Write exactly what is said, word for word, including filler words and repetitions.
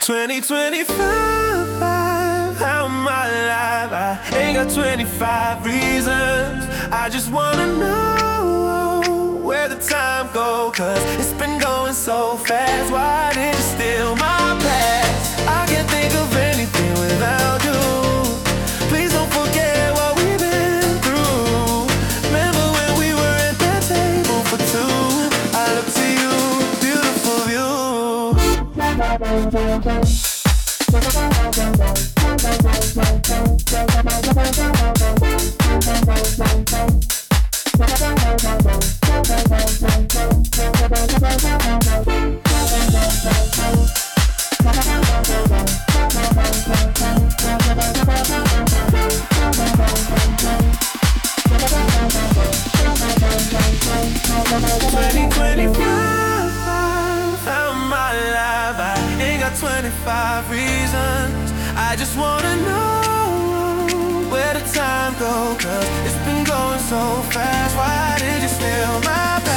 twenty twenty-five, how am I alive? I ain't got twenty-five reasons. I just wanna know where the time go, cause it's been going so fast. Why did you steal my past? I can't think of anything without you. Please don't forget what we've been through. Remember when we were at that table for two? I look to you, beautiful twenty twenty-five, how am I alive? I ain't got twenty-five reasons. I just wanna know where the time go, cause it's been going so fast. Why did you steal my